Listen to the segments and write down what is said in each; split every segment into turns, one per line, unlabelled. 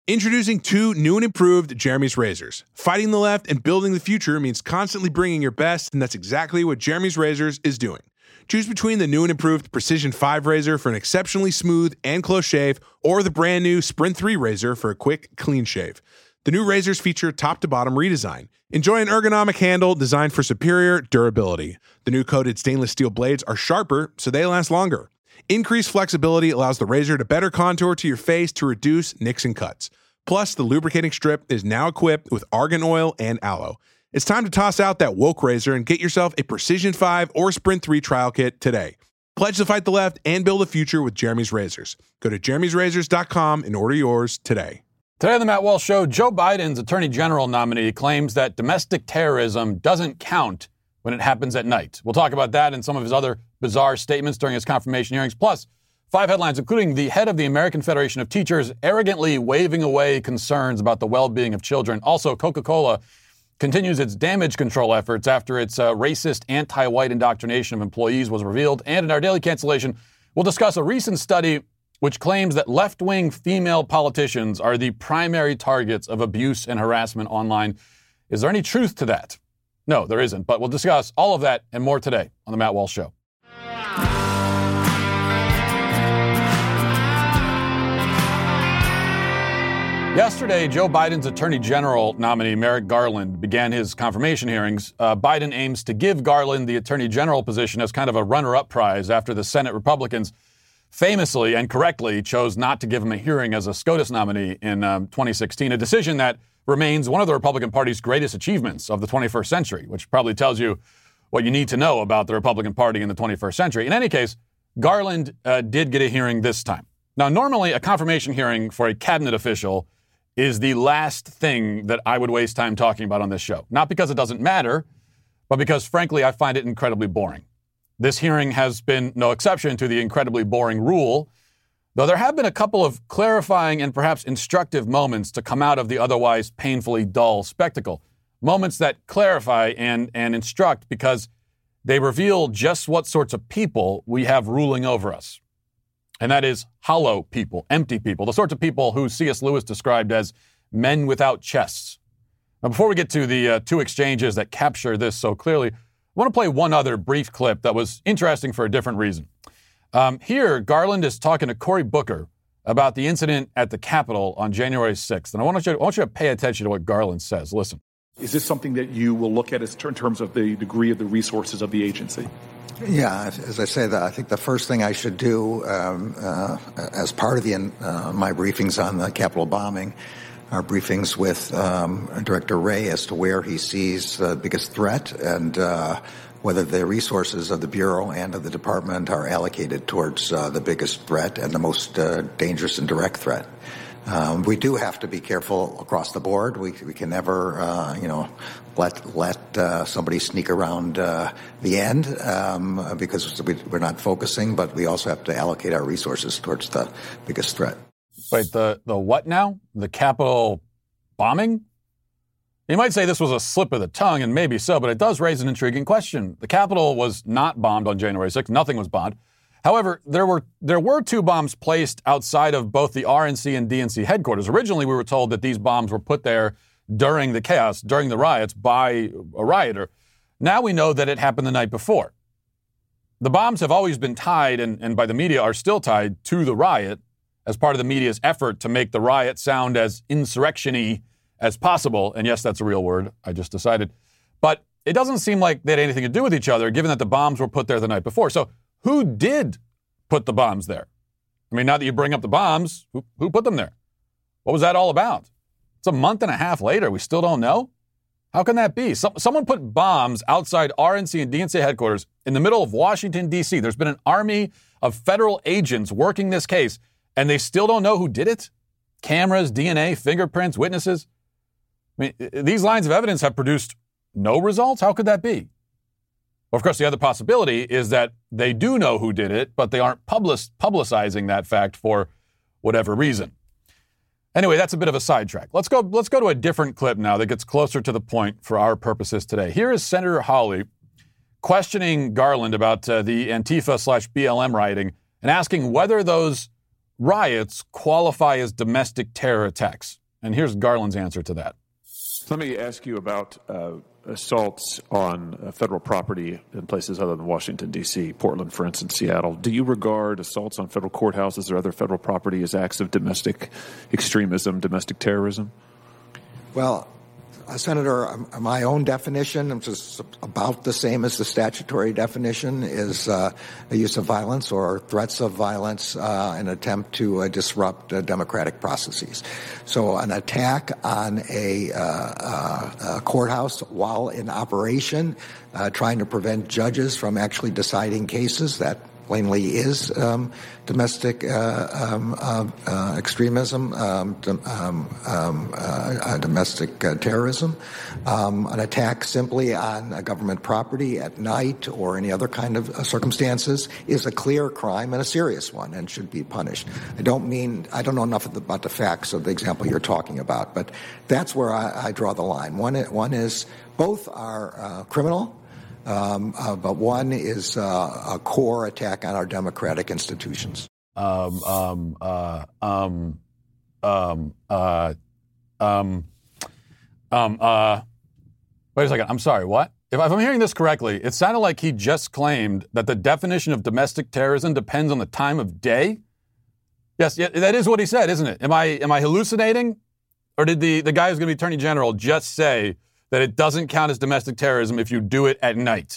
Introducing two new and improved Jeremy's razors. Fighting the left and building the future means constantly bringing your best, and that's exactly what Jeremy's Razors is doing. Choose between the new and improved Precision 5 razor for an exceptionally smooth and close shave, or the brand new Sprint 3 razor for a quick, clean shave. The new razors feature top-to-bottom redesign. Enjoy an ergonomic handle designed for superior durability. The new coated stainless steel blades are sharper, so they last longer. Increased flexibility allows the razor to better contour to your face to reduce nicks and cuts. Plus, the lubricating strip is now equipped with argan oil and aloe. It's time to toss out that woke razor and get yourself a Precision 5 or Sprint 3 trial kit today. Pledge to fight the left and build a future with Jeremy's Razors. Go to jeremy'srazors.com and order yours today.
Today on the Matt Walsh Show, Joe Biden's Attorney General nominee claims that domestic terrorism doesn't count when it happens at night. We'll talk about that and some of his other bizarre statements during his confirmation hearings. Plus, 5 headlines, including the head of the American Federation of Teachers arrogantly waving away concerns about the well-being of children. Also, Coca-Cola continues its damage control efforts after its racist anti-white indoctrination of employees was revealed. And in our daily cancellation, we'll discuss a recent study which claims that left-wing female politicians are the primary targets of abuse and harassment online. Is there any truth to that? No, there isn't. But we'll discuss all of that and more today on The Matt Walsh Show. Yesterday, Joe Biden's Attorney General nominee, Merrick Garland, began his confirmation hearings. Biden aims to give Garland the Attorney General position as kind of a runner-up prize after the Senate Republicans famously and correctly chose not to give him a hearing as a SCOTUS nominee in 2016, a decision that remains one of the Republican Party's greatest achievements of the 21st century, which probably tells you what you need to know about the Republican Party in the 21st century. In any case, Garland did get a hearing this time. Now, normally a confirmation hearing for a cabinet official is the last thing that I would waste time talking about on this show. Not because it doesn't matter, but because, frankly, I find it incredibly boring. This hearing has been no exception to the incredibly boring rule, though there have been a couple of clarifying and perhaps instructive moments to come out of the otherwise painfully dull spectacle. Moments that clarify and instruct because they reveal just what sorts of people we have ruling over us. And that is hollow people, empty people, the sorts of people who C.S. Lewis described as men without chests. Now, before we get to the two exchanges that capture this so clearly, I want to play one other brief clip that was interesting for a different reason. Here, Garland is talking to Cory Booker about the incident at the Capitol on January 6th. And I want you to pay attention to what Garland says. Listen.
Is this something that you will look at in terms of the degree of the resources of the agency?
Yeah, as I say, I think the first thing I should do as part of my briefings on the Capitol bombing are briefings with Director Wray as to where he sees the biggest threat and whether the resources of the Bureau and of the Department are allocated towards the biggest threat and the most dangerous and direct threat. We do have to be careful across the board. We can never, let somebody sneak around the end because we're not focusing. But we also have to allocate our resources towards the biggest threat.
Wait, the what now? The Capitol bombing? You might say this was a slip of the tongue, and maybe so, but it does raise an intriguing question. The Capitol was not bombed on January 6th. Nothing was bombed. However, there were 2 bombs placed outside of both the RNC and DNC headquarters. Originally, we were told that these bombs were put there during the chaos, during the riots, by a rioter. Now we know that it happened the night before. The bombs have always been tied, and by the media are still tied, to the riot as part of the media's effort to make the riot sound as insurrection-y as possible. And yes, that's a real word, I just decided. But it doesn't seem like they had anything to do with each other, given that the bombs were put there the night before. So who did put the bombs there? I mean, now that you bring up the bombs, who put them there? What was that all about? It's a month and a half later. We still don't know? How can that be? Someone put bombs outside RNC and DNC headquarters in the middle of Washington, D.C. There's been an army of federal agents working this case, and they still don't know who did it? Cameras, DNA, fingerprints, witnesses? I mean, these lines of evidence have produced no results? How could that be? Well, of course, the other possibility is that they do know who did it, but they aren't publicizing that fact for whatever reason. Anyway, that's a bit of a sidetrack. Let's go to a different clip now that gets closer to the point for our purposes today. Here is Senator Hawley questioning Garland about the Antifa/BLM rioting and asking whether those riots qualify as domestic terror attacks? And here's Garland's answer to that.
Let me ask you about assaults on federal property in places other than Washington, D.C., Portland, for instance, Seattle. Do you regard assaults on federal courthouses or other federal property as acts of domestic extremism, domestic terrorism?
Well, Senator, my own definition, which is about the same as the statutory definition, is the use of violence or threats of violence in an attempt to disrupt democratic processes. So an attack on a courthouse while in operation, trying to prevent judges from actually deciding cases, that plainly is domestic extremism, domestic terrorism. An attack simply on a government property at night or any other kind of circumstances is a clear crime and a serious one and should be punished. I don't know enough about the facts of the example you're talking about, but that's where I draw the line. One is both are criminal. But one is a core attack on our democratic institutions.
Wait a second. I'm sorry. What? If I'm hearing this correctly, it sounded like he just claimed that the definition of domestic terrorism depends on the time of day. Yes, yeah, that is what he said, isn't it? Am I hallucinating, or did the guy who's going to be Attorney General just say that it doesn't count as domestic terrorism if you do it at night?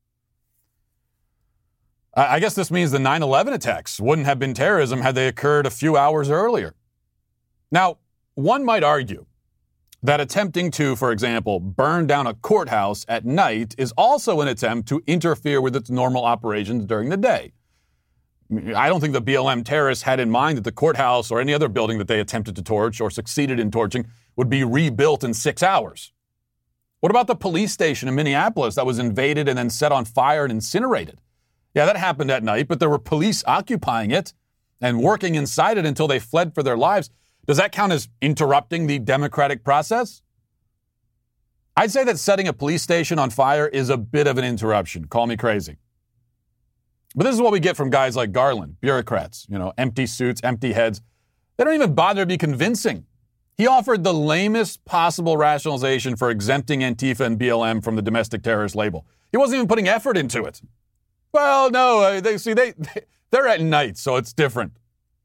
I guess this means the 9/11 attacks wouldn't have been terrorism had they occurred a few hours earlier. Now, one might argue that attempting to, for example, burn down a courthouse at night is also an attempt to interfere with its normal operations during the day. I don't think the BLM terrorists had in mind that the courthouse or any other building that they attempted to torch or succeeded in torching would be rebuilt in 6 hours. What about the police station in Minneapolis that was invaded and then set on fire and incinerated? Yeah, that happened at night, but there were police occupying it and working inside it until they fled for their lives. Does that count as interrupting the democratic process? I'd say that setting a police station on fire is a bit of an interruption. Call me crazy. But this is what we get from guys like Garland, bureaucrats, empty suits, empty heads. They don't even bother to be convincing. He offered the lamest possible rationalization for exempting Antifa and BLM from the domestic terrorist label. He wasn't even putting effort into it. Well, no, they're at night, so it's different.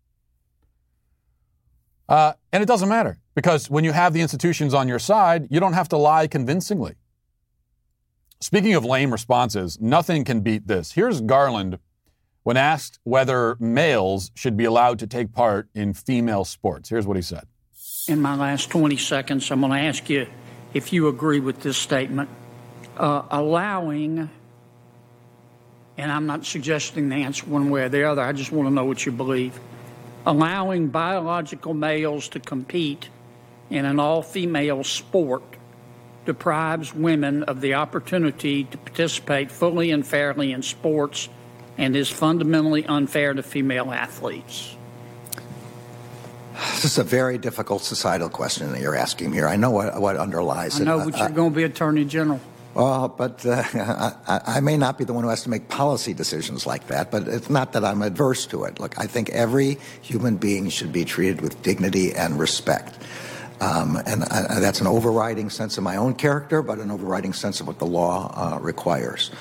And it doesn't matter, because when you have the institutions on your side, you don't have to lie convincingly. Speaking of lame responses, nothing can beat this. Here's Garland when asked whether males should be allowed to take part in female sports. Here's what he said.
In my last 20 seconds, I'm going to ask you if you agree with this statement. Allowing, and I'm not suggesting the answer one way or the other, I just want to know what you believe. Allowing biological males to compete in an all-female sport deprives women of the opportunity to participate fully and fairly in sports and is fundamentally unfair to female athletes.
This is a very difficult societal question that you're asking here. I know what underlies it.
I know, but you're going to be Attorney General.
Well, but I may not be the one who has to make policy decisions like that, but it's not that I'm adverse to it. Look, I think every human being should be treated with dignity and respect. And that's an overriding sense of my own character, but an overriding sense of what the law requires.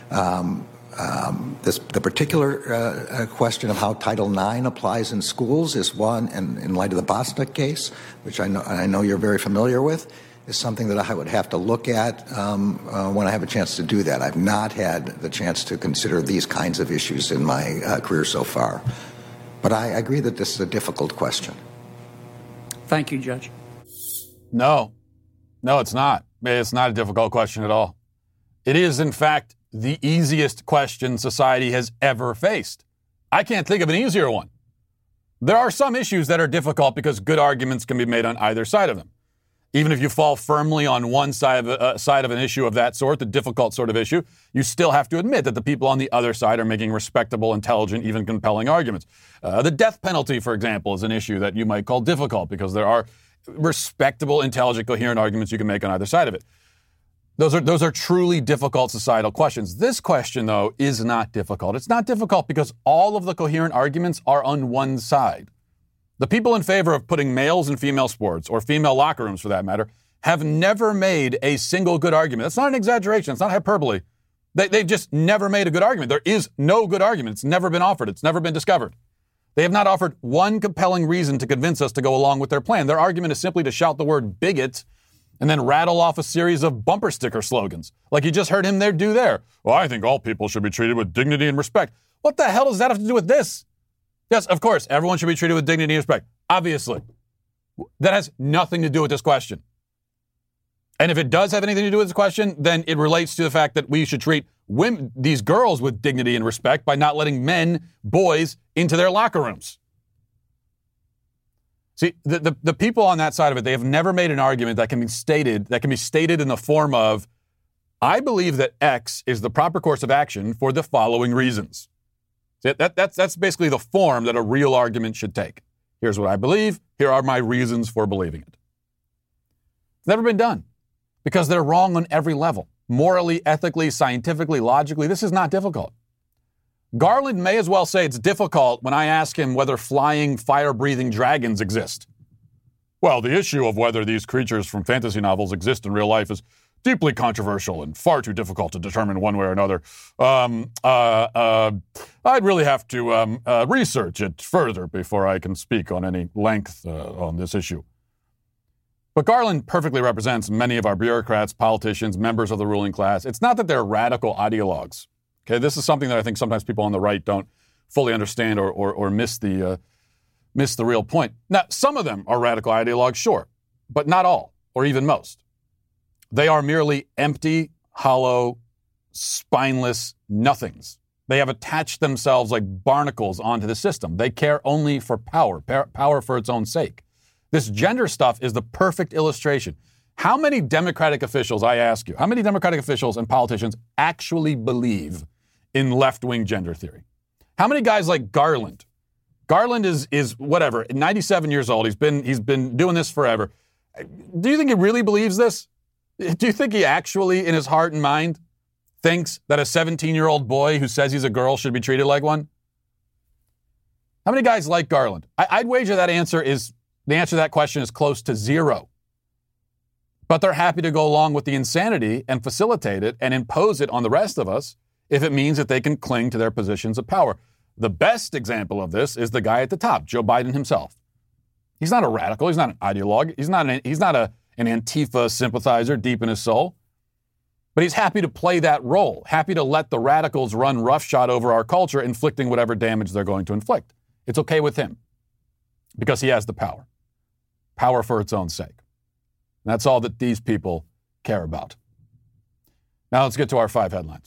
The particular question of how Title IX applies in schools is one, and in light of the Bosniak case, which I know you're very familiar with, is something that I would have to look at when I have a chance to do that. I've not had the chance to consider these kinds of issues in my career so far. But I agree that this is a difficult question.
Thank you, Judge.
No, it's not. It's not a difficult question at all. It is, in fact, the easiest question society has ever faced. I can't think of an easier one. There are some issues that are difficult because good arguments can be made on either side of them. Even if you fall firmly on one side of an issue of that sort, the difficult sort of issue, you still have to admit that the people on the other side are making respectable, intelligent, even compelling arguments. The death penalty, for example, is an issue that you might call difficult because there are respectable, intelligent, coherent arguments you can make on either side of it. Those are truly difficult societal questions. This question, though, is not difficult. It's not difficult because all of the coherent arguments are on one side. The people in favor of putting males in female sports, or female locker rooms for that matter, have never made a single good argument. That's not an exaggeration. It's not hyperbole. They've just never made a good argument. There is no good argument. It's never been offered. It's never been discovered. They have not offered one compelling reason to convince us to go along with their plan. Their argument is simply to shout the word bigot and then rattle off a series of bumper sticker slogans, like you just heard him do there. Well, I think all people should be treated with dignity and respect. What the hell does that have to do with this? Yes, of course, everyone should be treated with dignity and respect. Obviously. That has nothing to do with this question. And if it does have anything to do with this question, then it relates to the fact that we should treat women, these girls, with dignity and respect by not letting boys, into their locker rooms. See, the people on that side of it, they have never made an argument that can be stated in the form of, I believe that X is the proper course of action for the following reasons. See, that's basically the form that a real argument should take. Here's what I believe. Here are my reasons for believing it. It's never been done because they're wrong on every level. Morally, ethically, scientifically, logically, this is not difficult. Garland may as well say it's difficult when I ask him whether flying, fire-breathing dragons exist. Well, the issue of whether these creatures from fantasy novels exist in real life is deeply controversial and far too difficult to determine one way or another. I'd really have to research it further before I can speak on any length on this issue. But Garland perfectly represents many of our bureaucrats, politicians, members of the ruling class. It's not that they're radical ideologues. Okay, this is something that I think sometimes people on the right don't fully understand or miss the real point. Now, some of them are radical ideologues, sure, but not all, or even most. They are merely empty, hollow, spineless nothings. They have attached themselves like barnacles onto the system. They care only for power for its own sake. This gender stuff is the perfect illustration. How many Democratic officials, I ask you, how many Democratic officials and politicians actually believe in left-wing gender theory? How many guys like Garland? Garland is whatever, 97 years old. He's been doing this forever. Do you think he really believes this? Do you think he actually, in his heart and mind, thinks that a 17-year-old boy who says he's a girl should be treated like one? How many guys like Garland? I'd wager the answer to that question is close to zero. But they're happy to go along with the insanity and facilitate it and impose it on the rest of us if it means that they can cling to their positions of power. The best example of this is the guy at the top, Joe Biden himself. He's not a radical. He's not an ideologue. He's not an Antifa sympathizer deep in his soul. But he's happy to play that role, happy to let the radicals run roughshod over our culture, inflicting whatever damage they're going to inflict. It's okay with him because he has the power. Power for its own sake. And that's all that these people care about. Now let's get to our 5 headlines.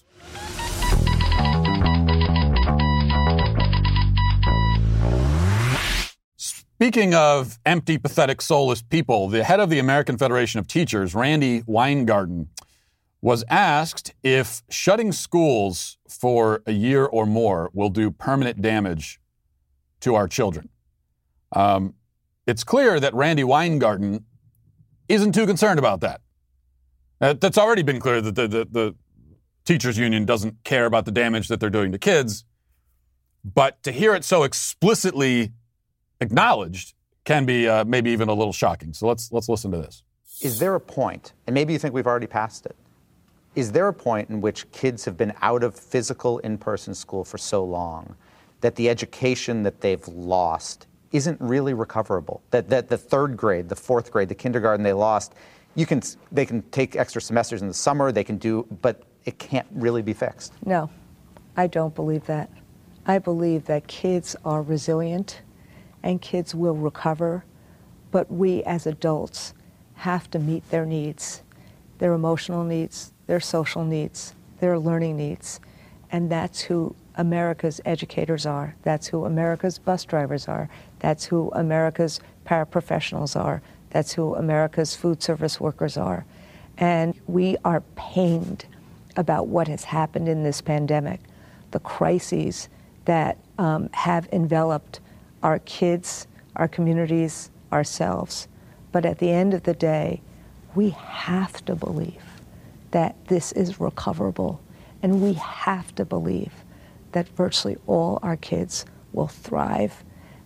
Speaking of empty, pathetic, soulless people, the head of the American Federation of Teachers, Randi Weingarten, was asked if shutting schools for a year or more will do permanent damage to our children. It's clear that Randi Weingarten isn't too concerned about that. That's already been clear that the teachers union doesn't care about the damage that they're doing to kids. But to hear it so explicitly acknowledged can be maybe even a little shocking. So let's listen to this.
Is there a point, and maybe you think we've already passed it, is there a point in which kids have been out of physical in-person school for so long that the education that they've lost isn't really recoverable? That the third grade, the fourth grade, the kindergarten they lost, they can take extra semesters in the summer, but it can't really be fixed?
No, I don't believe that. I believe that kids are resilient and kids will recover, but we as adults have to meet their needs, their emotional needs, their social needs, their learning needs. And that's who America's educators are. That's who America's bus drivers are. That's who America's paraprofessionals are. That's who America's food service workers are. And we are pained about what has happened in this pandemic, the crises that have enveloped our kids, our communities, ourselves. But at the end of the day, we have to believe that this is recoverable. And we have to believe that virtually all our kids will thrive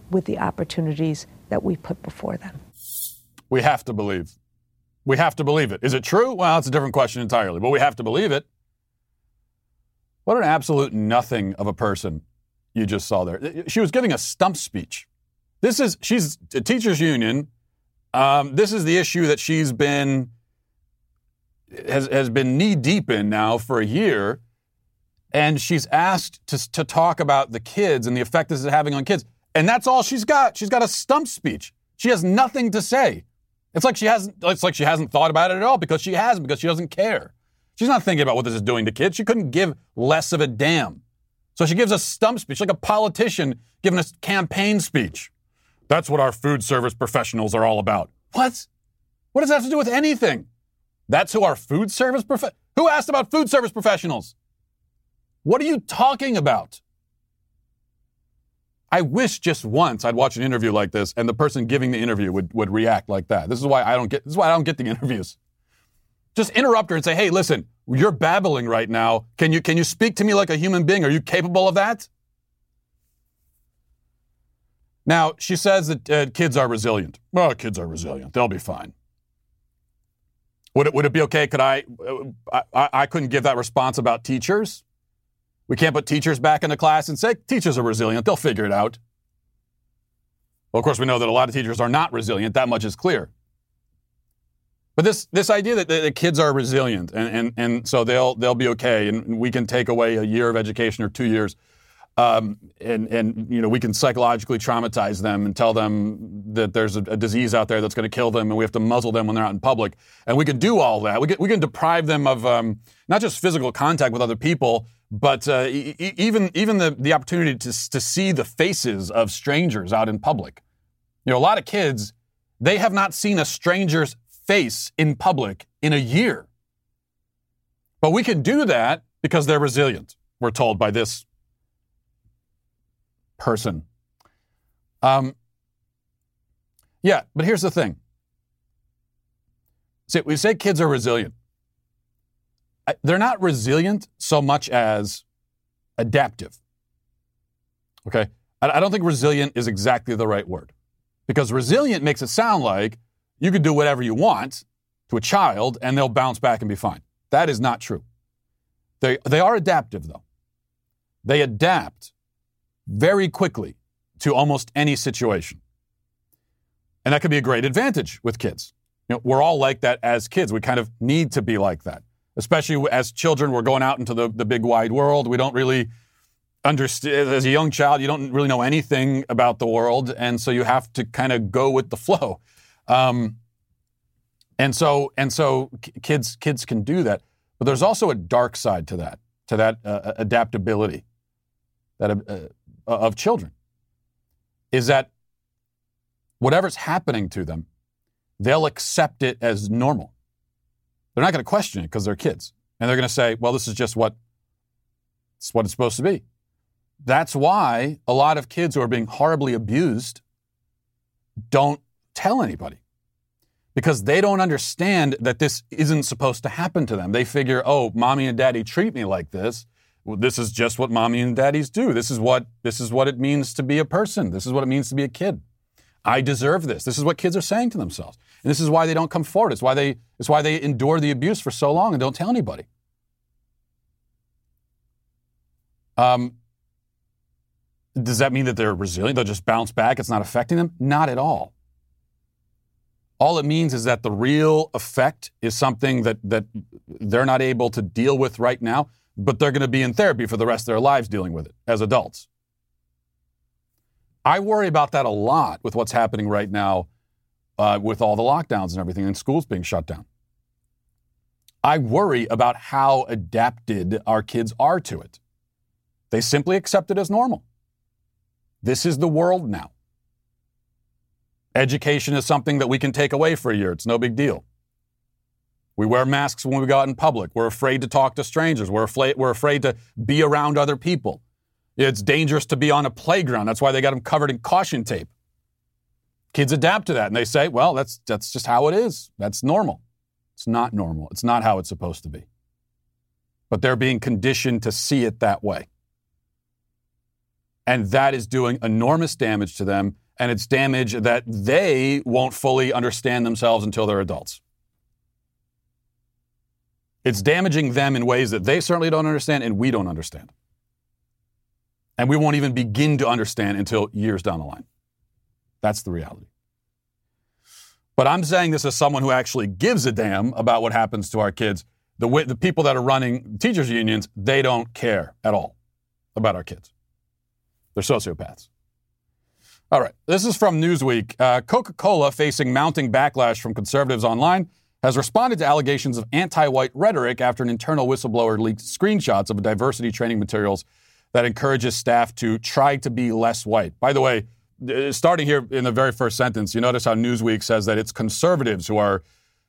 with the opportunities that we put before them.
We have to believe. We have to believe it. Is it true? Well, it's a different question entirely, but we have to believe it. What an absolute nothing of a person you just saw there. She was giving a stump speech. She's a teachers union. This is the issue that she's been has been knee deep in now for a year. And she's asked to talk about the kids and the effect this is having on kids. And that's all she's got. She's got a stump speech. She has nothing to say. It's like she hasn't thought about it at all because she doesn't care. She's not thinking about what this is doing to kids. She couldn't give less of a damn. So she gives a stump speech like a politician giving a campaign speech. That's what our food service professionals are all about. What? What does that have to do with anything? That's who our food service Who asked about food service professionals? What are you talking about? I wish just once I'd watch an interview like this and the person giving the interview would react like that. This is why I don't get the interviews. Just interrupt her and say, "Hey, listen, you're babbling right now. Can you speak to me like a human being? Are you capable of that?" Now, she says that kids are resilient. Well, kids are resilient. They'll be fine. Would it be okay? Could I couldn't give that response about teachers? We can't put teachers back in the class and say, teachers are resilient. They'll figure it out. Well, of course, we know that a lot of teachers are not resilient. That much is clear. But this idea that the kids are resilient and so they'll be okay and we can take away a year of education or 2 years and we can psychologically traumatize them and tell them that there's a disease out there that's going to kill them and we have to muzzle them when they're out in public. And we can do all that. We can deprive them of not just physical contact with other people, but even the opportunity to see the faces of strangers out in public. A lot of kids, they have not seen a stranger's face in public in a year. But we can do that because they're resilient, we're told by this person. But here's the thing. We say kids are resilient. They're not resilient so much as adaptive. Okay? I don't think resilient is exactly the right word. Because resilient makes it sound like you could do whatever you want to a child and they'll bounce back and be fine. That is not true. They are adaptive, though. They adapt very quickly to almost any situation. And that could be a great advantage with kids. We're all like that as kids. We kind of need to be like that. Especially as children, we're going out into the big wide world. We don't really understand. As a young child, you don't really know anything about the world. And so you have to kind of go with the flow. And so kids can do that. But there's also a dark side to that adaptability of children, is that whatever's happening to them, they'll accept it as normal. They're not going to question it because they're kids. And they're going to say, well, this is just what it's supposed to be. That's why a lot of kids who are being horribly abused don't tell anybody. Because they don't understand that this isn't supposed to happen to them. They figure, oh, mommy and daddy treat me like this. Well, this is just what mommy and daddies do. This is what it means to be a person. This is what it means to be a kid. I deserve this. This is what kids are saying to themselves. And this is why they don't come forward. It's why they endure the abuse for so long and don't tell anybody. Does that mean that they're resilient? They'll just bounce back? It's not affecting them? Not at all. All it means is that the real effect is something that they're not able to deal with right now, but they're going to be in therapy for the rest of their lives dealing with it as adults. I worry about that a lot with what's happening right now with all the lockdowns and everything and schools being shut down. I worry about how adapted our kids are to it. They simply accept it as normal. This is the world now. Education is something that we can take away for a year. It's no big deal. We wear masks when we go out in public. We're afraid to talk to strangers. We're afraid to be around other people. It's dangerous to be on a playground. That's why they got them covered in caution tape. Kids adapt to that, and they say, well, that's just how it is. That's normal. It's not normal. It's not how it's supposed to be. But they're being conditioned to see it that way. And that is doing enormous damage to them, and it's damage that they won't fully understand themselves until they're adults. It's damaging them in ways that they certainly don't understand and we don't understand. And we won't even begin to understand until years down the line. That's the reality. But I'm saying this as someone who actually gives a damn about what happens to our kids. The people that are running teachers' unions, they don't care at all about our kids. They're sociopaths. All right, this is from Newsweek. Coca-Cola, facing mounting backlash from conservatives online, has responded to allegations of anti-white rhetoric after an internal whistleblower leaked screenshots of diversity training materials that encourages staff to try to be less white. By the way, starting here in the very first sentence, you notice how Newsweek says that it's conservatives who are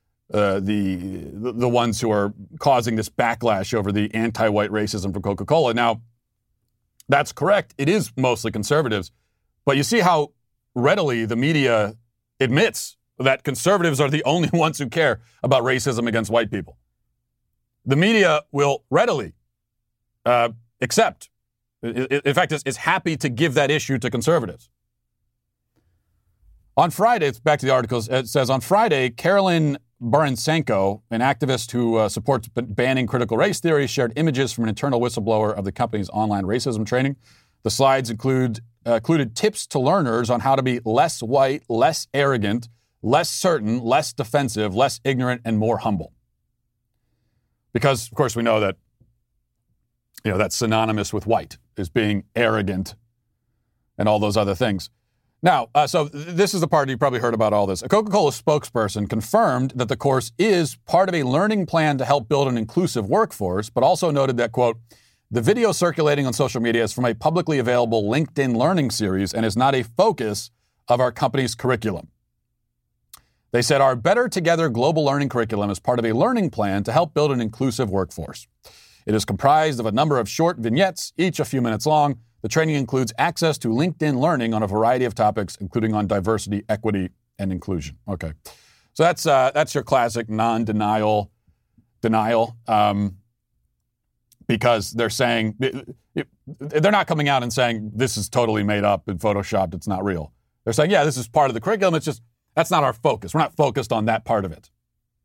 the ones who are causing this backlash over the anti-white racism from Coca-Cola. Now, that's correct. It is mostly conservatives. But you see how readily the media admits that conservatives are the only ones who care about racism against white people. The media will readily accept, in fact, is happy to give that issue to conservatives. On Friday, it's back to the articles, it says, on Friday, Carolyn Baransenko, an activist who supports banning critical race theory, shared images from an internal whistleblower of the company's online racism training. The slides included tips to learners on how to be less white, less arrogant, less certain, less defensive, less ignorant, and more humble. Because, of course, we know that, that's synonymous with white, is being arrogant and all those other things. Now, so this is the part you probably heard about all this. A Coca-Cola spokesperson confirmed that the course is part of a learning plan to help build an inclusive workforce, but also noted that, quote, the video circulating on social media is from a publicly available LinkedIn learning series and is not a focus of our company's curriculum. They said our Better Together global learning curriculum is part of a learning plan to help build an inclusive workforce. It is comprised of a number of short vignettes, each a few minutes long. The training includes access to LinkedIn learning on a variety of topics, including on diversity, equity, and inclusion. Okay. So that's your classic non-denial denial. Because they're saying, they're not coming out and saying this is totally made up and photoshopped, it's not real. They're saying, yeah, this is part of the curriculum, it's just, that's not our focus. We're not focused on that part of it.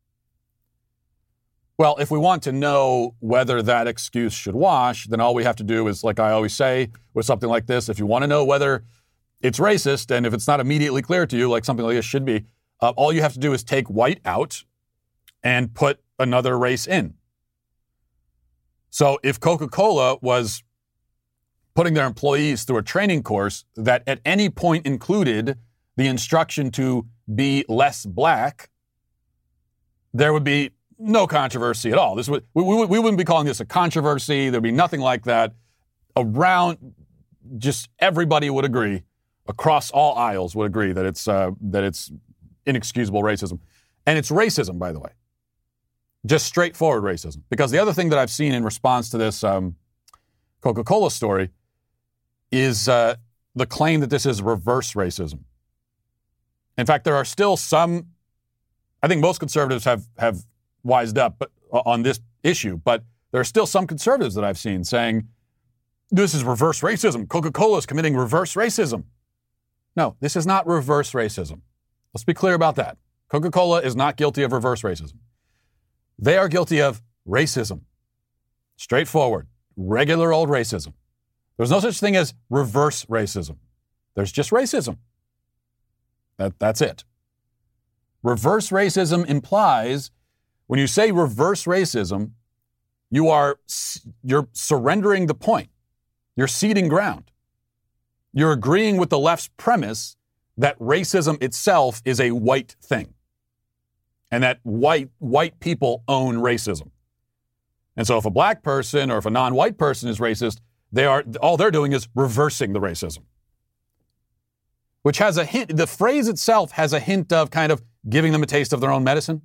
Well, if we want to know whether that excuse should wash, then all we have to do is, like I always say with something like this, if you want to know whether it's racist and if it's not immediately clear to you, like something like this should be, all you have to do is take white out and put another race in. So if Coca-Cola was putting their employees through a training course that at any point included the instruction to be less black, there would be no controversy at all. We wouldn't be calling this a controversy. There'd be nothing like that. Around, just everybody would agree, across all aisles would agree that it's inexcusable racism. And it's racism, by the way. Just straightforward racism. Because the other thing that I've seen in response to this Coca-Cola story is the claim that this is reverse racism. In fact, there are still some, I think most conservatives have wised up on this issue, but there are still some conservatives that I've seen saying, this is reverse racism. Coca-Cola is committing reverse racism. No, this is not reverse racism. Let's be clear about that. Coca-Cola is not guilty of reverse racism. They are guilty of racism. Straightforward, regular old racism. There's no such thing as reverse racism. There's just racism. That's it. Reverse racism implies, when you say reverse racism, you're surrendering the point. You're ceding ground. You're agreeing with the left's premise that racism itself is a white thing. And that white people own racism. And so if a black person or if a non-white person is racist, all they're doing is reversing the racism. Which has a hint, the phrase itself has a hint of kind of giving them a taste of their own medicine.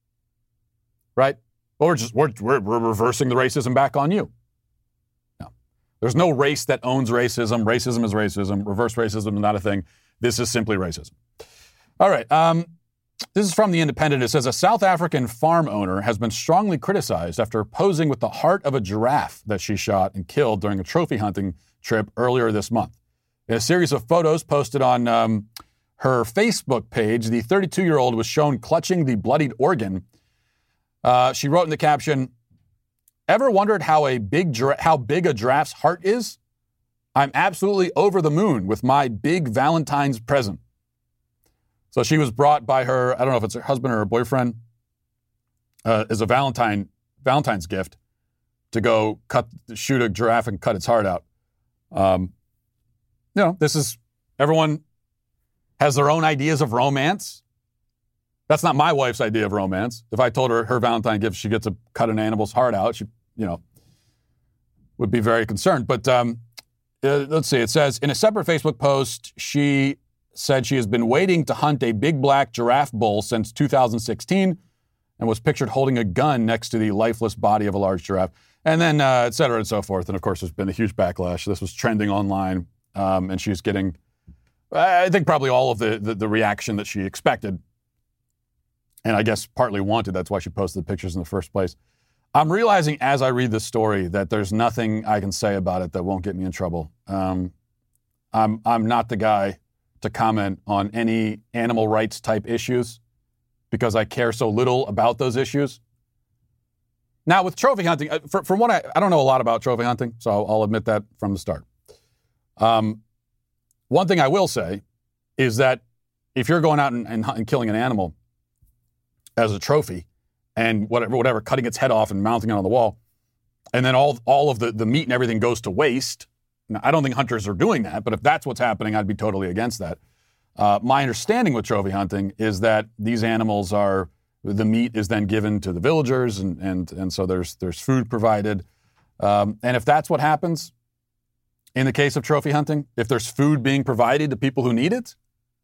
Right? Well, we're reversing the racism back on you. No. There's no race that owns racism. Racism is racism. Reverse racism is not a thing. This is simply racism. All right. This is from The Independent. It says, a South African farm owner has been strongly criticized after posing with the heart of a giraffe that she shot and killed during a trophy hunting trip earlier this month. In a series of photos posted on her Facebook page, the 32-year-old was shown clutching the bloodied organ. She wrote in the caption, "Ever wondered how big a giraffe's heart is? I'm absolutely over the moon with my big Valentine's present." So she was brought by her, I don't know if it's her husband or her boyfriend, as a Valentine's gift to go shoot a giraffe and cut its heart out. Everyone has their own ideas of romance. That's not my wife's idea of romance. If I told her Valentine gift, she gets to cut an animal's heart out, she, would be very concerned. But let's see. It says, in a separate Facebook post, she said she has been waiting to hunt a big black giraffe bull since 2016 and was pictured holding a gun next to the lifeless body of a large giraffe. And then, et cetera and so forth. And of course, there's been a huge backlash. This was trending online, and she's getting, I think, probably all of the reaction that she expected. And I guess partly wanted. That's why she posted the pictures in the first place. I'm realizing as I read this story that there's nothing I can say about it that won't get me in trouble. I'm not the guy to comment on any animal rights type issues because I care so little about those issues. Now, with trophy hunting, from what I don't know a lot about trophy hunting, so I'll admit that from the start. One thing I will say is that if you're going out and killing an animal as a trophy and whatever, cutting its head off and mounting it on the wall, and then all of the meat and everything goes to waste. Now, I don't think hunters are doing that, but if that's what's happening, I'd be totally against that. My understanding with trophy hunting is that these animals the meat is then given to the villagers, and so there's food provided. And if that's what happens in the case of trophy hunting, if there's food being provided to people who need it,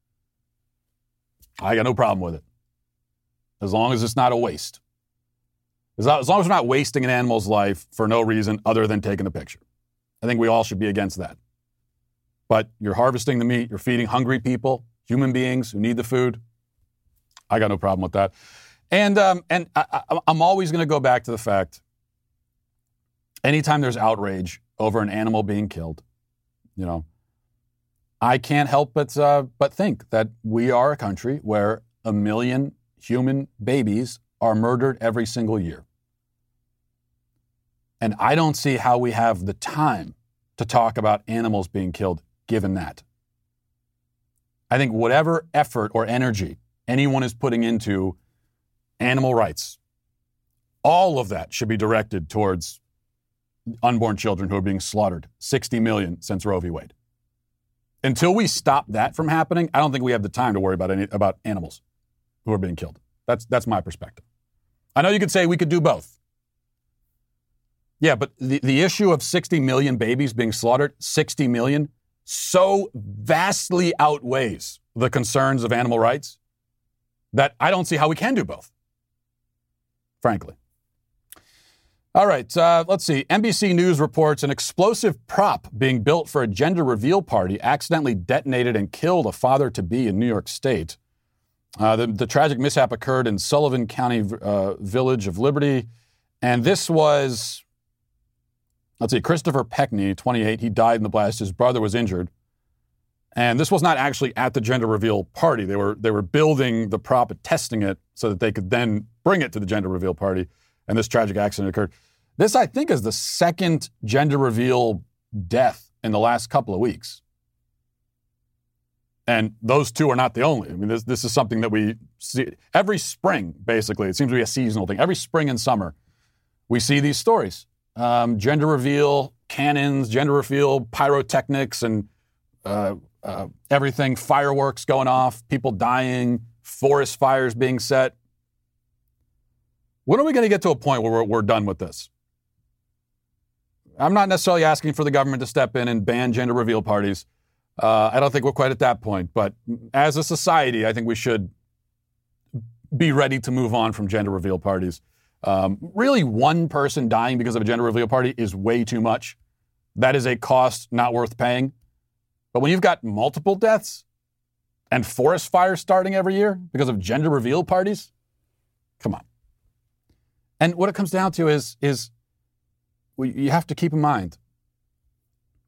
I got no problem with it. As long as it's not a waste. As long as we're not wasting an animal's life for no reason other than taking a picture. I think we all should be against that. But you're harvesting the meat, you're feeding hungry people, human beings who need the food. I got no problem with that. And I'm always going to go back to the fact, anytime there's outrage over an animal being killed, I can't help but think that we are a country where 1 million human babies are murdered every single year. And I don't see how we have the time to talk about animals being killed given that. I think whatever effort or energy anyone is putting into animal rights, all of that should be directed towards unborn children who are being slaughtered, 60 million since Roe v. Wade. Until we stop that from happening, I don't think we have the time to worry about animals who are being killed. That's my perspective. I know you could say we could do both. Yeah, but the issue of 60 million babies being slaughtered, 60 million, so vastly outweighs the concerns of animal rights that I don't see how we can do both, frankly. All right, let's see. NBC News reports an explosive prop being built for a gender reveal party accidentally detonated and killed a father-to-be in New York State. The tragic mishap occurred in Sullivan County Village of Liberty, and this was, Christopher Peckney, 28. He died in the blast. His brother was injured. And this was not actually at the gender reveal party. They were building the prop and testing it so that they could then bring it to the gender reveal party. And this tragic accident occurred. This, I think, is the second gender reveal death in the last couple of weeks. And those two are not the only. I mean, this is something that we see every spring, basically. It seems to be a seasonal thing. Every spring and summer, we see these stories. Gender reveal cannons, gender reveal pyrotechnics, and everything, fireworks going off, people dying, forest fires being set. When are we going to get to a point where we're done with this? I'm not necessarily asking for the government to step in and ban gender reveal parties. I don't think we're quite at that point. But as a society, I think we should be ready to move on from gender reveal parties. Really, one person dying because of a gender reveal party is way too much. That is a cost not worth paying. But when you've got multiple deaths and forest fires starting every year because of gender reveal parties, come on. And what it comes down to is you have to keep in mind,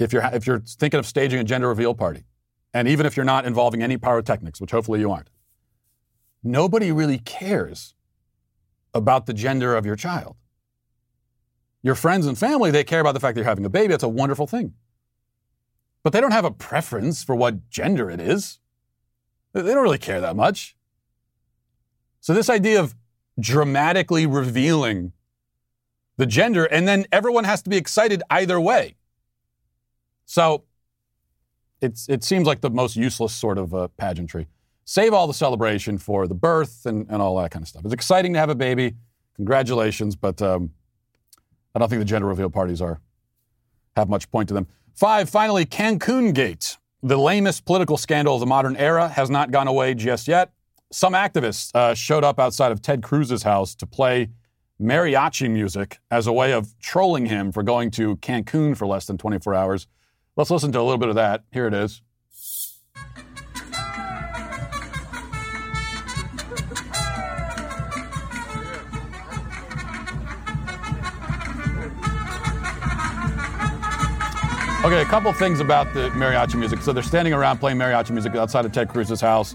if you're thinking of staging a gender reveal party, and even if you're not involving any pyrotechnics, which hopefully you aren't, nobody really cares about the gender of your child. Your friends and family, they care about the fact that you're having a baby. That's a wonderful thing. But they don't have a preference for what gender it is. They don't really care that much. So this idea of dramatically revealing the gender, and then everyone has to be excited either way. So it seems like the most useless sort of pageantry. Save all the celebration for the birth and all that kind of stuff. It's exciting to have a baby. Congratulations, but I don't think the gender reveal parties have much point to them. 5, finally, Cancun Gate. The lamest political scandal of the modern era has not gone away just yet. Some activists showed up outside of Ted Cruz's house to play mariachi music as a way of trolling him for going to Cancun for less than 24 hours. Let's listen to a little bit of that. Here it is. Okay, a couple things about the mariachi music. So they're standing around playing mariachi music outside of Ted Cruz's house.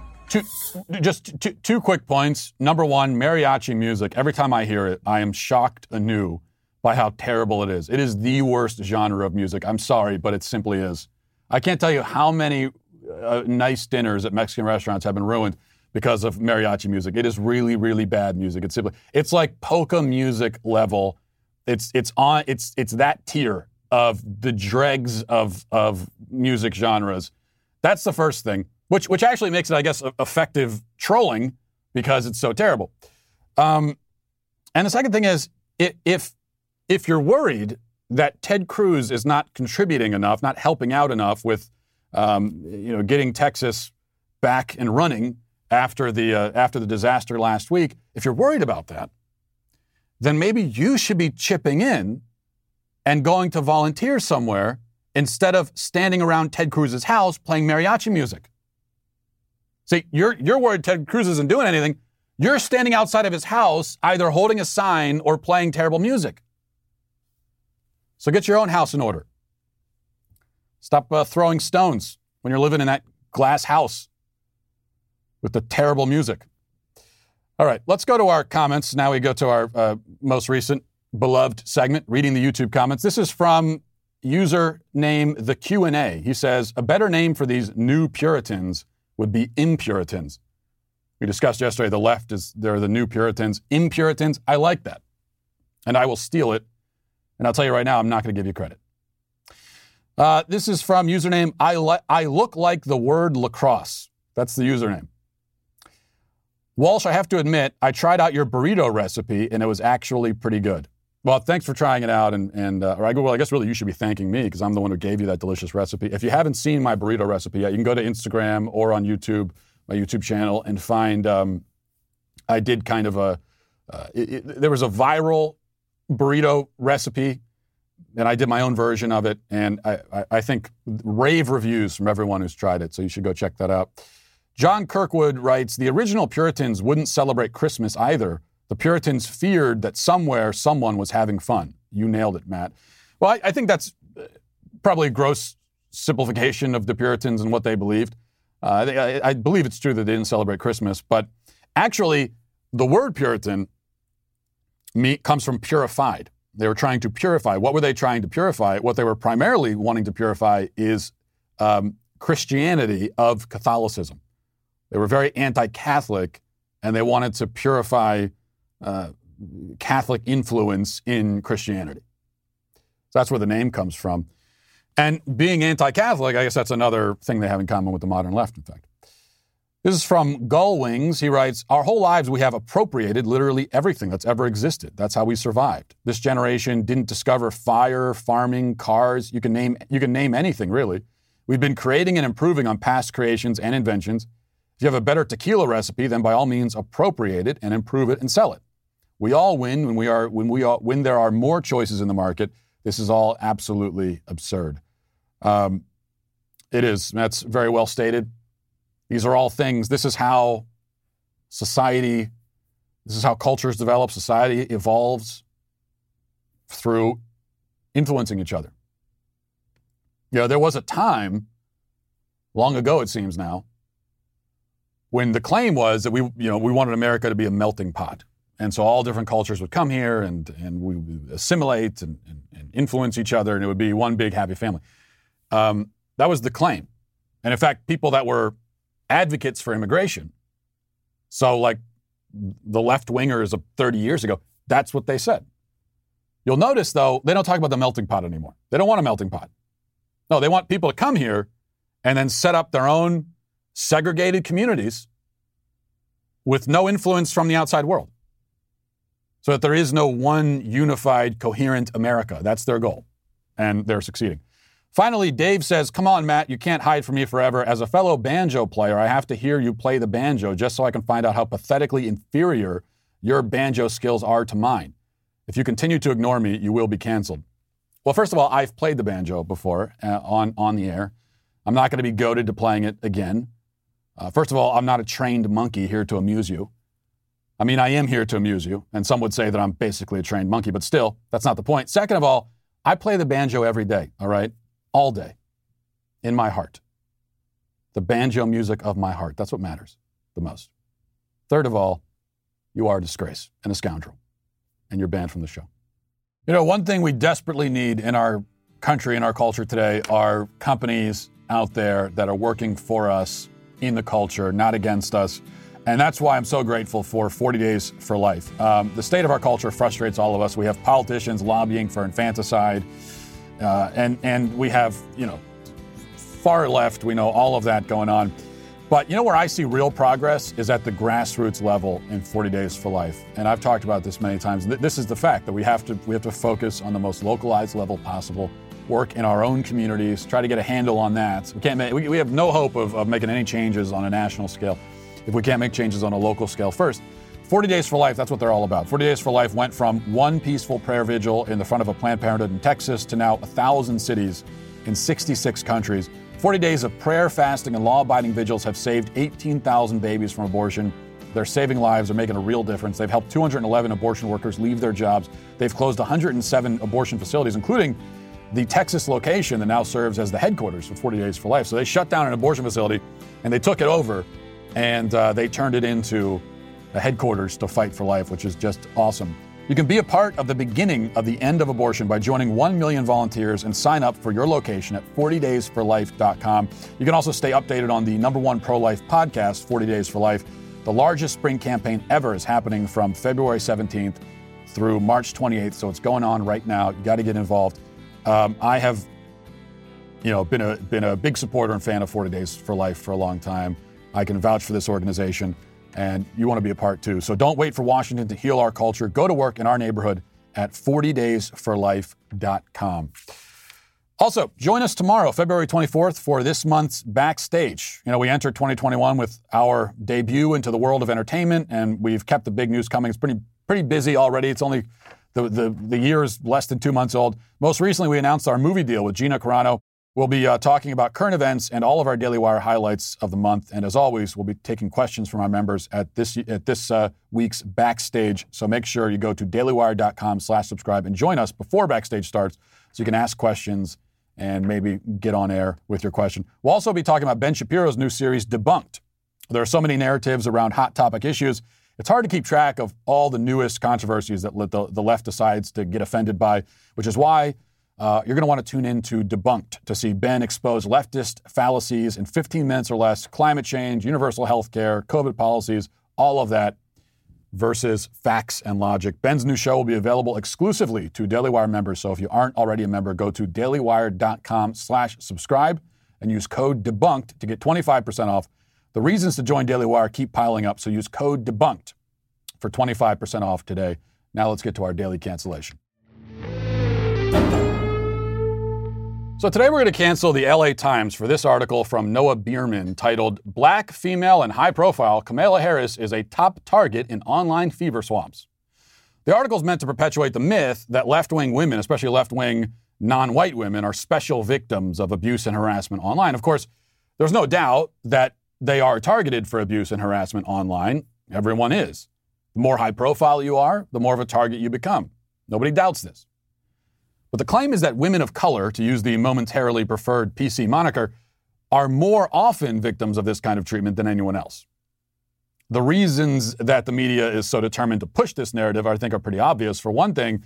Two quick points. Number one, mariachi music. Every time I hear it, I am shocked anew by how terrible it is. It is the worst genre of music. I'm sorry, but it simply is. I can't tell you how many nice dinners at Mexican restaurants have been ruined because of mariachi music. It is really, really bad music. It's like polka music level. It's that tier of the dregs of music genres. That's the first thing, which actually makes it, I guess, effective trolling because it's so terrible. And the second thing is, if you're worried that Ted Cruz is not contributing enough, not helping out enough with, getting Texas back and running after the disaster last week, if you're worried about that, then maybe you should be chipping in and going to volunteer somewhere instead of standing around Ted Cruz's house playing mariachi music. See, you're worried Ted Cruz isn't doing anything. You're standing outside of his house, either holding a sign or playing terrible music. So get your own house in order. Stop throwing stones when you're living in that glass house with the terrible music. All right, let's go to our comments. Now we go to our most recent beloved segment, reading the YouTube comments. This is from username the Q&A. He says, a better name for these new Puritans would be impuritans. We discussed yesterday, the left they're the new Puritans. Impuritans, I like that. And I will steal it. And I'll tell you right now, I'm not going to give you credit. This is from username I look like the word lacrosse. That's the username. Walsh, I have to admit, I tried out your burrito recipe and it was actually pretty good. Well, thanks for trying it out. I guess really you should be thanking me because I'm the one who gave you that delicious recipe. If you haven't seen my burrito recipe yet, you can go to Instagram or on YouTube, my YouTube channel, and find, I did kind of there was a viral burrito recipe, and I did my own version of it, and I think rave reviews from everyone who's tried it, so you should go check that out. John Kirkwood writes, the original Puritans wouldn't celebrate Christmas either. The Puritans feared that somewhere someone was having fun. You nailed it, Matt. Well, I think that's probably a gross simplification of the Puritans and what they believed. I believe it's true that they didn't celebrate Christmas, but actually the word Puritan comes from purified. They were trying to purify. What were they trying to purify? What they were primarily wanting to purify is Christianity of Catholicism. They were very anti-Catholic, and they wanted to purify Catholic influence in Christianity. So that's where the name comes from. And being anti-Catholic, I guess that's another thing they have in common with the modern left, in fact. This is from Gullwings. He writes, our whole lives we have appropriated literally everything that's ever existed. That's how we survived. This generation didn't discover fire, farming, cars. You can name anything, really. We've been creating and improving on past creations and inventions. If you have a better tequila recipe, then by all means appropriate it and improve it and sell it. We all win when there are more choices in the market. This is all absolutely absurd. It is. That's very well stated. These are all things. This is how cultures develop. Society evolves through influencing each other. There was a time, long ago it seems now, when the claim was that we wanted America to be a melting pot. And so all different cultures would come here and we would assimilate and influence each other, and it would be one big happy family. That was the claim. And in fact, people that were advocates for immigration, so like the left-wingers of 30 years ago, that's what they said. You'll notice, though, they don't talk about the melting pot anymore. They don't want a melting pot. No, they want people to come here and then set up their own segregated communities with no influence from the outside world, so that there is no one unified, coherent America. That's their goal, and they're succeeding. Finally, Dave says, come on, Matt, you can't hide from me forever. As a fellow banjo player, I have to hear you play the banjo just so I can find out how pathetically inferior your banjo skills are to mine. If you continue to ignore me, you will be canceled. Well, first of all, I've played the banjo before on the air. I'm not going to be goaded to playing it again. First of all, I'm not a trained monkey here to amuse you. I mean, I am here to amuse you, and some would say that I'm basically a trained monkey, but still, that's not the point. Second of all, I play the banjo every day, all right? All day, in my heart. The banjo music of my heart. That's what matters the most. Third of all, you are a disgrace and a scoundrel, and you're banned from the show. One thing we desperately need in our country, in our culture today, are companies out there that are working for us in the culture, not against us. And that's why I'm so grateful for 40 Days for Life. The state of our culture frustrates all of us. We have politicians lobbying for infanticide. And we have, far left, we know all of that going on. But where I see real progress is at the grassroots level in 40 Days for Life. And I've talked about this many times. This is the fact that we have to focus on the most localized level possible, work in our own communities, try to get a handle on that. We have no hope of making any changes on a national scale if we can't make changes on a local scale first. 40 Days for Life, that's what they're all about. 40 Days for Life went from one peaceful prayer vigil in the front of a Planned Parenthood in Texas to now 1,000 cities in 66 countries. 40 days of prayer, fasting, and law-abiding vigils have saved 18,000 babies from abortion. They're saving lives. They're making a real difference. They've helped 211 abortion workers leave their jobs. They've closed 107 abortion facilities, including the Texas location that now serves as the headquarters for 40 Days for Life. So they shut down an abortion facility, and they took it over, and they turned it into a headquarters to fight for life, which is just awesome. You can be a part of the beginning of the end of abortion by joining 1 million volunteers and sign up for your location at 40daysforlife.com. You can also stay updated on the #1 pro-life podcast, 40 Days for Life. The largest spring campaign ever is happening from February 17th through March 28th, so it's going on right now. You got to get involved. I have, been a big supporter and fan of 40 Days for Life for a long time. I can vouch for this organization, and you want to be a part too. So don't wait for Washington to heal our culture. Go to work in our neighborhood at 40daysforlife.com. Also, join us tomorrow, February 24th, for this month's Backstage. We entered 2021 with our debut into the world of entertainment, and we've kept the big news coming. It's pretty busy already. It's only the year is less than 2 months old. Most recently, we announced our movie deal with Gina Carano. We'll be talking about current events and all of our Daily Wire highlights of the month. And as always, we'll be taking questions from our members at this week's Backstage. So make sure you go to dailywire.com/subscribe and join us before Backstage starts so you can ask questions and maybe get on air with your question. We'll also be talking about Ben Shapiro's new series, Debunked. There are so many narratives around hot topic issues. It's hard to keep track of all the newest controversies that the left decides to get offended by, which is why you're going to want to tune in to Debunked to see Ben expose leftist fallacies in 15 minutes or less, climate change, universal health care, COVID policies, all of that versus facts and logic. Ben's new show will be available exclusively to Daily Wire members. So if you aren't already a member, go to dailywire.com/subscribe and use code DEBUNKED to get 25% off. The reasons to join Daily Wire keep piling up, so use code DEBUNKED for 25% off today. Now let's get to our daily cancellation. So today we're going to cancel the LA Times for this article from Noah Bierman titled, "Black, Female, and High Profile, Kamala Harris is a Top Target in Online Fever Swamps." The article is meant to perpetuate the myth that left-wing women, especially left-wing non-white women, are special victims of abuse and harassment online. Of course, there's no doubt that they are targeted for abuse and harassment online. Everyone is. The more high profile you are, the more of a target you become. Nobody doubts this. But the claim is that women of color, to use the momentarily preferred PC moniker, are more often victims of this kind of treatment than anyone else. The reasons that the media is so determined to push this narrative, I think, are pretty obvious. For one thing,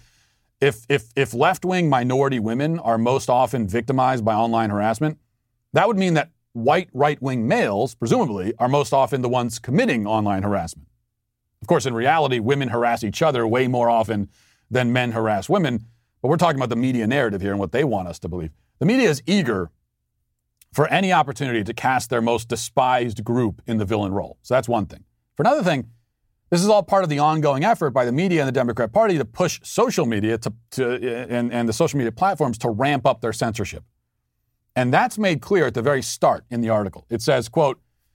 if left-wing minority women are most often victimized by online harassment, that would mean that white right-wing males, presumably, are most often the ones committing online harassment. Of course, in reality, women harass each other way more often than men harass women, but we're talking about the media narrative here and what they want us to believe. The media is eager for any opportunity to cast their most despised group in the villain role. So that's one thing. For another thing, this is all part of the ongoing effort by the media and the Democrat Party to push social media and the social media platforms to ramp up their censorship. And that's made clear at the very start in the article. It says, quote,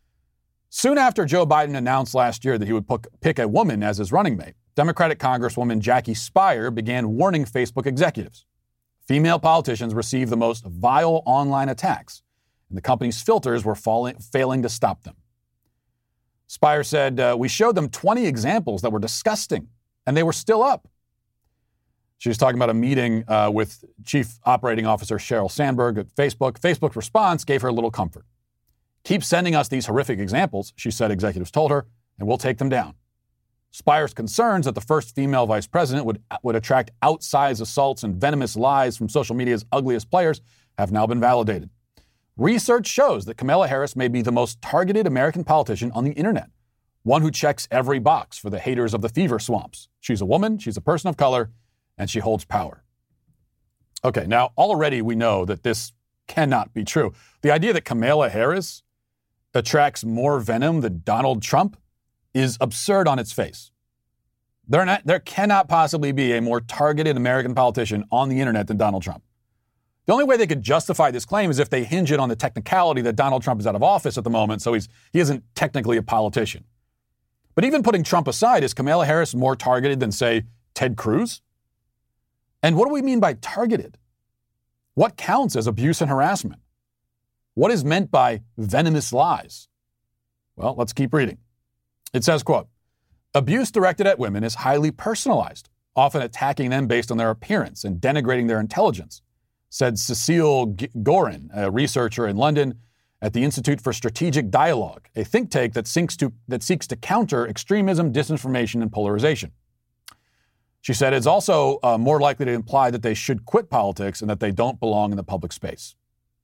soon after Joe Biden announced last year that he would pick a woman as his running mate, Democratic Congresswoman Jackie Speier began warning Facebook executives. Female politicians receive the most vile online attacks, and the company's filters were failing to stop them. Speier said, we showed them 20 examples that were disgusting, and they were still up. She was talking about a meeting with Chief Operating Officer Sheryl Sandberg at Facebook. Facebook's response gave her a little comfort. Keep sending us these horrific examples, she said executives told her, and we'll take them down. Speier's concerns that the first female vice president would attract outsized assaults and venomous lies from social media's ugliest players have now been validated. Research shows that Kamala Harris may be the most targeted American politician on the internet, one who checks every box for the haters of the fever swamps. She's a woman, she's a person of color, and she holds power. Okay, now already we know that this cannot be true. The idea that Kamala Harris attracts more venom than Donald Trump is absurd on its face. There cannot possibly be a more targeted American politician on the internet than Donald Trump. The only way they could justify this claim is if they hinge it on the technicality that Donald Trump is out of office at the moment, so he isn't technically a politician. But even putting Trump aside, is Kamala Harris more targeted than, say, Ted Cruz? And what do we mean by targeted? What counts as abuse and harassment? What is meant by venomous lies? Well, let's keep reading. It says, quote, abuse directed at women is highly personalized, often attacking them based on their appearance and denigrating their intelligence, said Cecile Gorin, a researcher in London at the Institute for Strategic Dialogue, a think tank that seeks to counter extremism, disinformation, and polarization. She said it's also more likely to imply that they should quit politics and that they don't belong in the public space.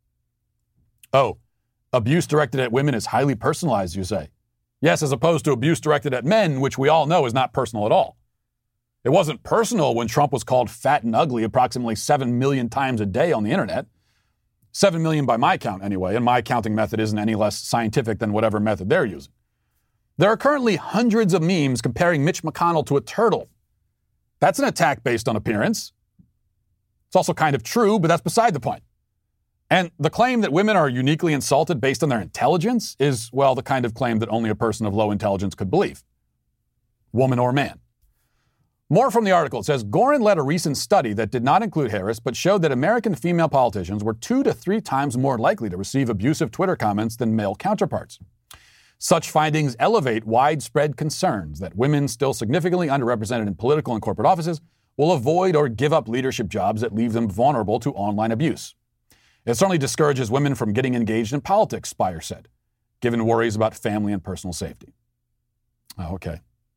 Oh, abuse directed at women is highly personalized, you say? Yes, as opposed to abuse directed at men, which we all know is not personal at all. It wasn't personal when Trump was called fat and ugly approximately 7 million times a day on the internet. 7 million by my count anyway, and my counting method isn't any less scientific than whatever method they're using. There are currently hundreds of memes comparing Mitch McConnell to a turtle. That's an attack based on appearance. It's also kind of true, but that's beside the point. And the claim that women are uniquely insulted based on their intelligence is, well, the kind of claim that only a person of low intelligence could believe, woman or man. More from the article. It says, Gorin led a recent study that did not include Harris, but showed that American female politicians were 2 to 3 times more likely to receive abusive Twitter comments than male counterparts. Such findings elevate widespread concerns that women still significantly underrepresented in political and corporate offices will avoid or give up leadership jobs that leave them vulnerable to online abuse. It certainly discourages women from getting engaged in politics, Speier said, given worries about family and personal safety. Oh, okay.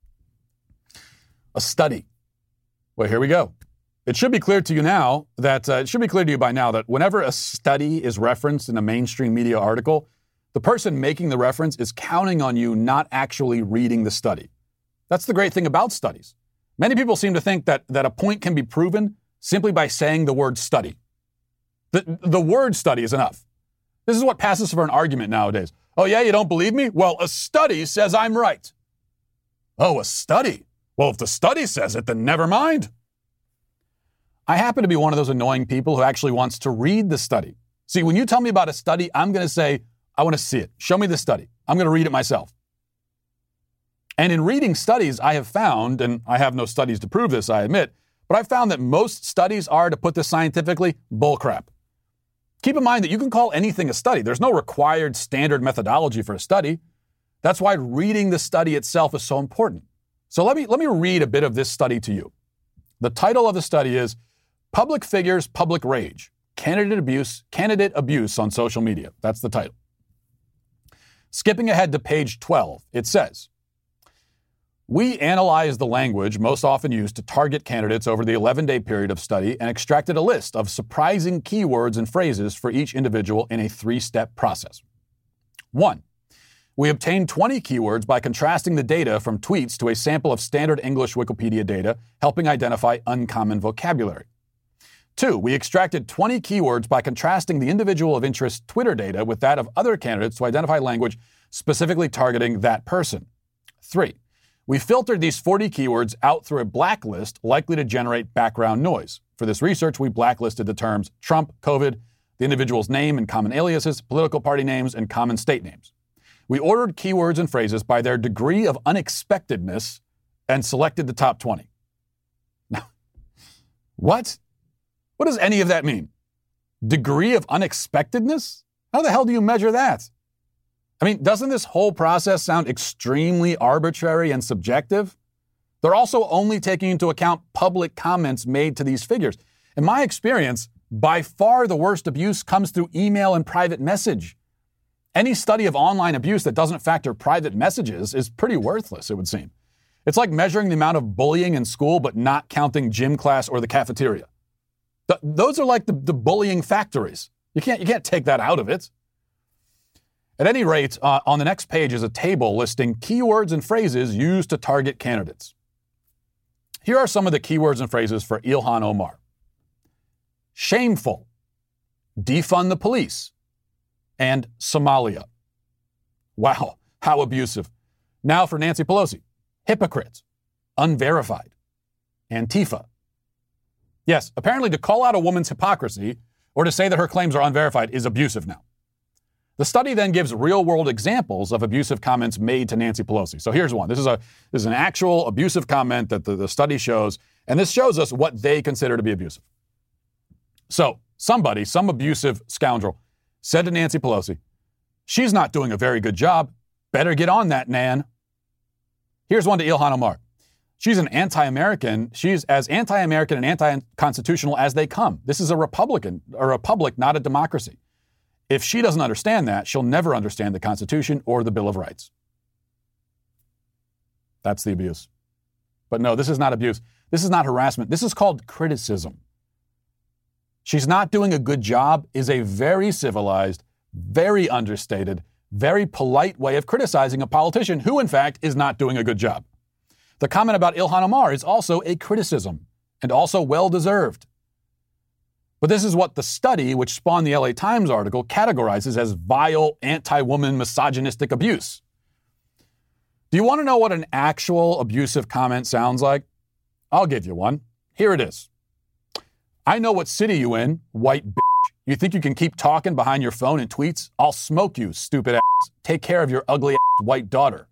A study. Well, here we go. It should be clear to you now that by now that whenever a study is referenced in a mainstream media article, the person making the reference is counting on you not actually reading the study. That's the great thing about studies. Many people seem to think that a point can be proven simply by saying the word study. The word study is enough. This is what passes for an argument nowadays. Oh, yeah, you don't believe me? Well, a study says I'm right. Oh, a study? Well, if the study says it, then never mind. I happen to be one of those annoying people who actually wants to read the study. See, when you tell me about a study, I'm going to say, I want to see it. Show me the study. I'm going to read it myself. And in reading studies, I have found, and I have no studies to prove this, I admit, but I've found that most studies are, to put this scientifically, bullcrap. Keep in mind that you can call anything a study. There's no required standard methodology for a study. That's why reading the study itself is so important. So let me read a bit of this study to you. The title of the study is Public Figures, Public Rage. Candidate abuse on social media. That's the title. Skipping ahead to page 12, it says, we analyzed the language most often used to target candidates over the 11-day period of study and extracted a list of surprising keywords and phrases for each individual in a 3-step process. 1. We obtained 20 keywords by contrasting the data from tweets to a sample of standard English Wikipedia data, helping identify uncommon vocabulary. 2. We extracted 20 keywords by contrasting the individual of interest Twitter data with that of other candidates to identify language specifically targeting that person. 3. We filtered these 40 keywords out through a blacklist likely to generate background noise. For this research, we blacklisted the terms Trump, COVID, the individual's name and common aliases, political party names, and common state names. We ordered keywords and phrases by their degree of unexpectedness and selected the top 20. Now, what? What does any of that mean? Degree of unexpectedness? How the hell do you measure that? I mean, doesn't this whole process sound extremely arbitrary and subjective? They're also only taking into account public comments made to these figures. In my experience, by far the worst abuse comes through email and private message. Any study of online abuse that doesn't factor private messages is pretty worthless, it would seem. It's like measuring the amount of bullying in school but not counting gym class or the cafeteria. Those are like the bullying factories. You can't take that out of it. At any rate, on the next page is a table listing keywords and phrases used to target candidates. Here are some of the keywords and phrases for Ilhan Omar. Shameful, defund the police, and Somalia. Wow, how abusive. Now for Nancy Pelosi. Hypocrite, unverified, Antifa. Yes, apparently to call out a woman's hypocrisy or to say that her claims are unverified is abusive now. The study then gives real-world examples of abusive comments made to Nancy Pelosi. So here's one. This is an actual abusive comment that the study shows, and this shows us what they consider to be abusive. So some abusive scoundrel, said to Nancy Pelosi, "She's not doing a very good job. Better get on that, Nan." Here's one to Ilhan Omar. She's an anti-American. She's as anti-American and anti-constitutional as they come. This is a republic, not a democracy. If she doesn't understand that, she'll never understand the Constitution or the Bill of Rights. That's the abuse. But no, this is not abuse. This is not harassment. This is called criticism. She's not doing a good job is a very civilized, very understated, very polite way of criticizing a politician who, in fact, is not doing a good job. The comment about Ilhan Omar is also a criticism, and also well-deserved. But this is what the study, which spawned the LA Times article, categorizes as vile, anti-woman, misogynistic abuse. Do you want to know what an actual abusive comment sounds like? I'll give you one. Here it is. "I know what city you in, white bitch. You think you can keep talking behind your phone and tweets? I'll smoke you, stupid ass. Take care of your ugly ass white daughter."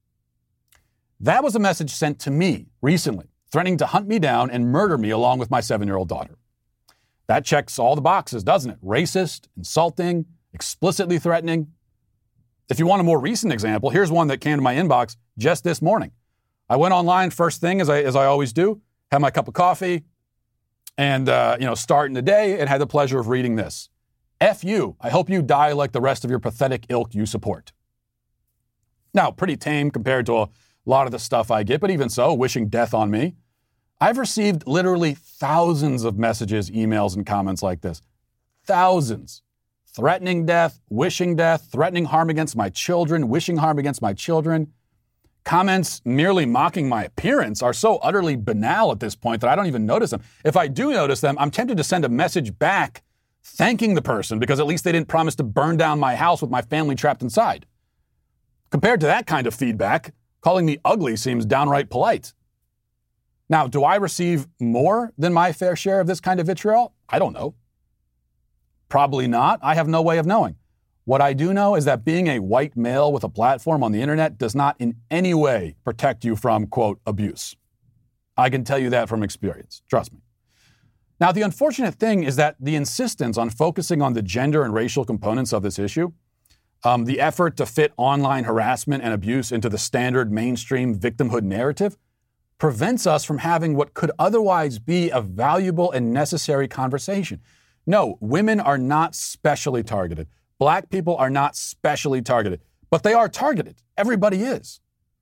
That was a message sent to me recently, threatening to hunt me down and murder me along with my 7-year-old daughter. That checks all the boxes, doesn't it? Racist, insulting, explicitly threatening. If you want a more recent example, here's one that came to my inbox just this morning. I went online first thing, as I always do, had my cup of coffee, and starting the day, and had the pleasure of reading this. "F you. I hope you die like the rest of your pathetic ilk you support." Now, pretty tame compared to a lot of the stuff I get, but even so, wishing death on me. I've received literally thousands of messages, emails, and comments like this. Thousands. Threatening death, wishing death, threatening harm against my children, wishing harm against my children. Comments merely mocking my appearance are so utterly banal at this point that I don't even notice them. If I do notice them, I'm tempted to send a message back thanking the person because at least they didn't promise to burn down my house with my family trapped inside. Compared to that kind of feedback, calling me ugly seems downright polite. Now, do I receive more than my fair share of this kind of vitriol? I don't know. Probably not. I have no way of knowing. What I do know is that being a white male with a platform on the internet does not in any way protect you from, quote, abuse. I can tell you that from experience. Trust me. Now, the unfortunate thing is that the insistence on focusing on the gender and racial components of this issue, the effort to fit online harassment and abuse into the standard mainstream victimhood narrative, prevents us from having what could otherwise be a valuable and necessary conversation. No, women are not specially targeted. Black people are not specially targeted, but they are targeted. Everybody is.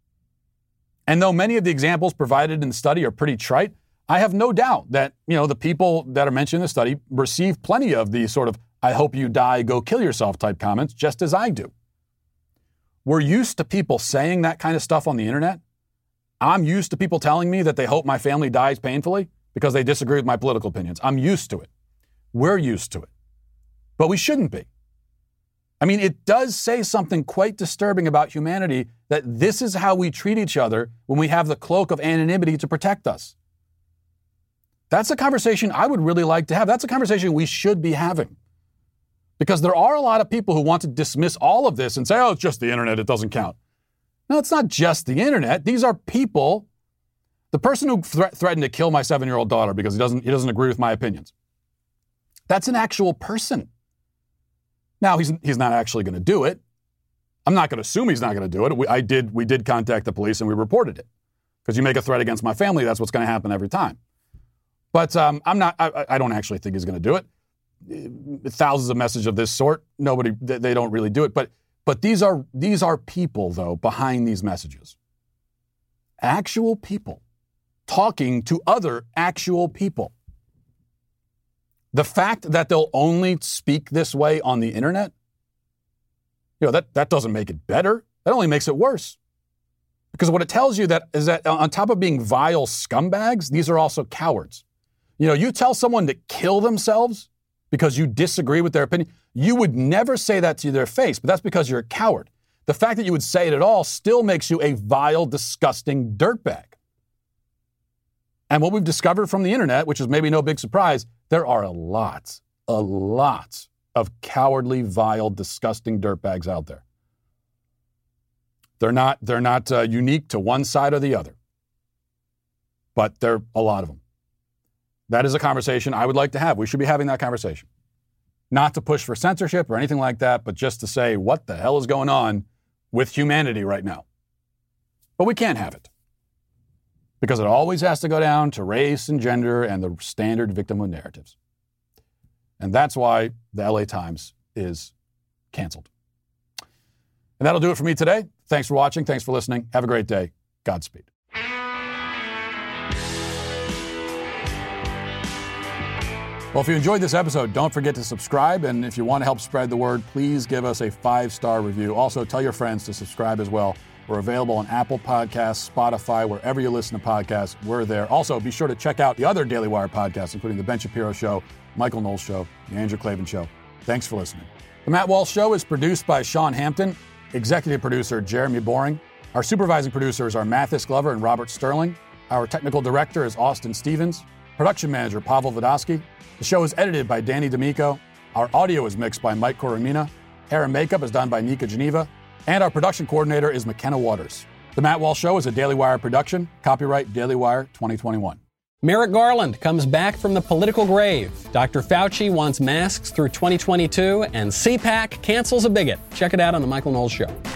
And though many of the examples provided in the study are pretty trite, I have no doubt that, the people that are mentioned in the study receive plenty of the sort of, I hope you die, go kill yourself type comments, just as I do. We're used to people saying that kind of stuff on the internet. I'm used to people telling me that they hope my family dies painfully because they disagree with my political opinions. I'm used to it. We're used to it. But we shouldn't be. I mean, it does say something quite disturbing about humanity that this is how we treat each other when we have the cloak of anonymity to protect us. That's a conversation I would really like to have. That's a conversation we should be having. Because there are a lot of people who want to dismiss all of this and say, oh, it's just the internet, it doesn't count. No, it's not just the internet. These are people. The person who threatened to kill my 7-year-old daughter because he doesn't agree with my opinions. That's an actual person. Now, he's not actually going to do it. I'm not going to assume he's not going to do it. We did contact the police and we reported it. Because you make a threat against my family, that's what's going to happen every time. But I don't actually think he's going to do it. Thousands of messages of this sort, they don't really do it. But these are people, though, behind these messages. Actual people talking to other actual people. The fact that they'll only speak this way on the internet, that doesn't make it better. That only makes it worse. Because what it tells you is that on top of being vile scumbags, these are also cowards. You tell someone to kill themselves because you disagree with their opinion, you would never say that to their face, but that's because you're a coward. The fact that you would say it at all still makes you a vile, disgusting dirtbag. And what we've discovered from the internet, which is maybe no big surprise, there are a lot of cowardly, vile, disgusting dirtbags out there. They're not unique to one side or the other, but there are a lot of them. That is a conversation I would like to have. We should be having that conversation. Not to push for censorship or anything like that, but just to say what the hell is going on with humanity right now. But we can't have it. Because it always has to go down to race and gender and the standard victimhood narratives. And that's why the LA Times is canceled. And that'll do it for me today. Thanks for watching. Thanks for listening. Have a great day. Godspeed. Well, if you enjoyed this episode, don't forget to subscribe. And if you want to help spread the word, please give us a 5-star review. Also, tell your friends to subscribe as well. We're available on Apple Podcasts, Spotify, wherever you listen to podcasts, we're there. Also, be sure to check out the other Daily Wire podcasts, including The Ben Shapiro Show, Michael Knowles Show, The Andrew Klavan Show. Thanks for listening. The Matt Walsh Show is produced by Sean Hampton, executive producer Jeremy Boring. Our supervising producers are Mathis Glover and Robert Sterling. Our technical director is Austin Stevens. Production manager Pavel Vodosky. The show is edited by Danny D'Amico. Our audio is mixed by Mike Coromina. Hair and makeup is done by Nika Geneva. And our production coordinator is McKenna Waters. The Matt Walsh Show is a Daily Wire production. Copyright Daily Wire 2021.
Merrick Garland comes back from the political grave. Dr. Fauci wants masks through 2022, and CPAC cancels a bigot. Check it out on The Michael Knowles Show.